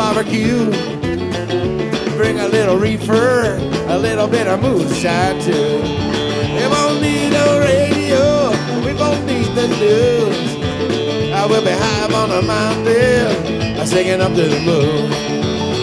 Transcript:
barbecue. Bring a little reefer, a little bit of moonshine too. We won't need no radio, we won't need the news. I will be high on a mountain, singing up to the moon.